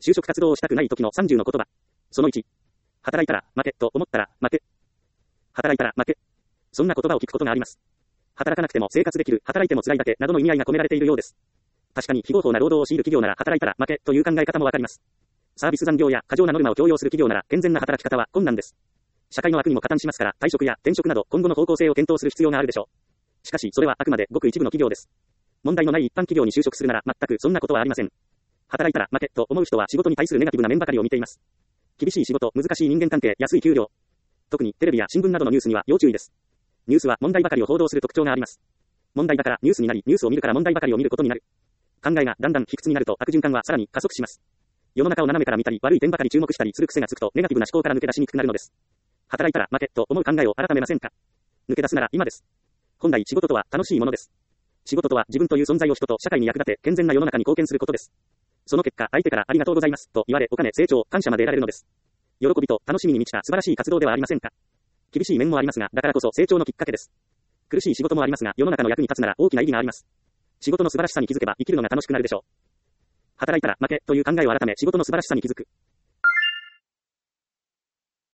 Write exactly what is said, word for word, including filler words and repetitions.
就職活動をしたくない時のさんじゅうの言葉。そのいち。働いたら負けと思ったら負け。働いたら負け。そんな言葉を聞くことがあります。働かなくても生活できる、働いても辛いだけなどの意味合いが込められているようです。確かに非合法な労働を強いる企業なら働いたら負けという考え方もわかります。サービス残業や過剰なノルマを強要する企業なら健全な働き方は困難です。社会の枠にも加担しますから退職や転職など今後の方向性を検討する必要があるでしょう。しかしそれはあくまでごく一部の企業です。問題のない一般企業に就職するなら全くそんなことはありません。働いたら負けと思う人は仕事に対するネガティブな面ばかりを見ています。厳しい仕事、難しい人間関係、安い給料。特にテレビや新聞などのニュースには要注意です。ニュースは問題ばかりを報道する特徴があります。問題だからニュースになり、ニュースを見るから問題ばかりを見ることになる。考えがだんだん卑屈になると悪循環はさらに加速します。世の中を斜めから見たり、悪い点ばかり注目したりする癖がつくとネガティブな思考から抜け出しにくくなるのです。働いたら負けと思う考えを改めませんか？抜け出すなら今です。本来仕事とは楽しいものです。仕事とは自分という存在を人と社会に役立て、健全な世の中に貢献することです。その結果、相手からありがとうございますと言われ、お金、成長、感謝まで得られるのです。喜びと楽しみに満ちた素晴らしい活動ではありませんか？厳しい面もありますが、だからこそ成長のきっかけです。苦しい仕事もありますが、世の中の役に立つなら大きな意義があります。仕事の素晴らしさに気づけば生きるのが楽しくなるでしょう。働いたら負けという考えを改め、仕事の素晴らしさに気づく。